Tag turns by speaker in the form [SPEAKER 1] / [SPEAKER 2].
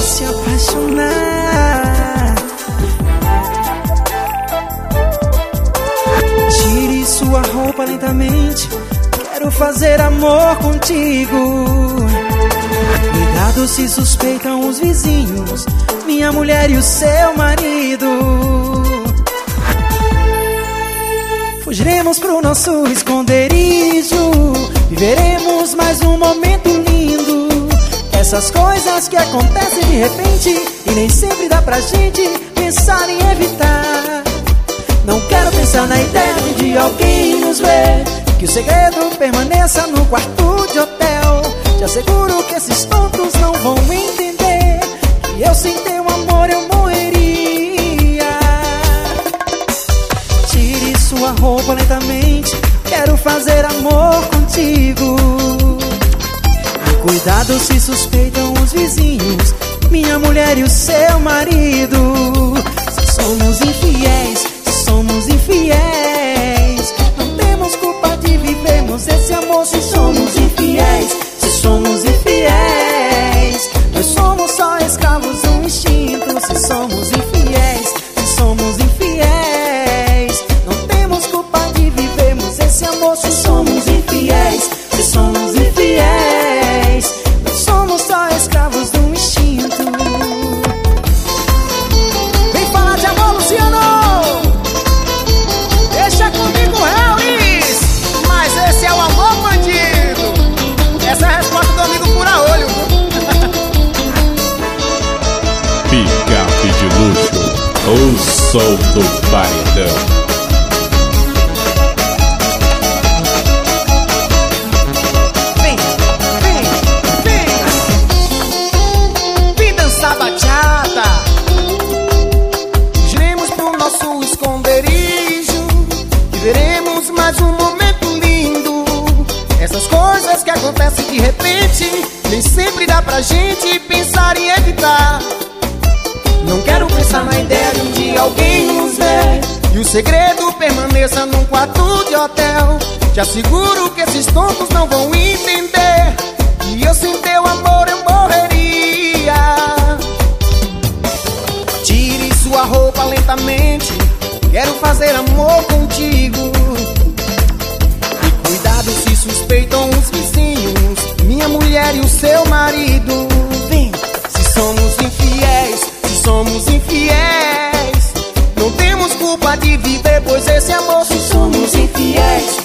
[SPEAKER 1] se apaixonar. Tire sua roupa lentamente, quero fazer amor contigo. Cuidado se suspeitam os vizinhos, minha mulher e o seu marido. Fugiremos pro nosso esconderijo, viveremos mais um momento lindo. Essas coisas que acontecem de repente e nem sempre dá pra gente pensar em evitar. Não quero pensar na ideia de alguém nos ver, que o segredo permaneça no quarto de hotel. Te asseguro que esses tontos não vão entender que eu sem teu amor eu morreria. Tire sua roupa lentamente, quero fazer amor contigo. Cuidado se suspeitam os vizinhos, minha mulher e o seu marido. Se somos infiéis, se somos infiéis, não temos culpa de vivermos esse amor. Se somos infiéis, se somos infiéis, nós somos só escravos do instinto. Se somos infiéis, se somos infiéis, não temos culpa de vivermos esse amor. Se somos infiéis, se somos infiéis, nós somos só escravos do instinto. Vem falar de amor, Luciano! Deixa comigo, Harris! Mas esse é o amor bandido. Essa é a resposta do amigo fura-olho.
[SPEAKER 2] Picape de luxo, o sol do paredão.
[SPEAKER 1] Viveremos mais um momento lindo. Essas coisas que acontecem de repente nem sempre dá pra gente pensar em evitar. Não quero pensar na ideia de um dia alguém nos ver e o segredo permaneça num quarto de hotel. Te asseguro que esses tontos não vão entender que eu sem teu amor eu morreria. Tire sua roupa lentamente, quero fazer amor contigo. E cuidado se suspeitam os vizinhos, minha mulher e o seu marido. Vem, se somos infiéis, se somos infiéis, não temos culpa de viver, pois esse amor. Se somos infiéis,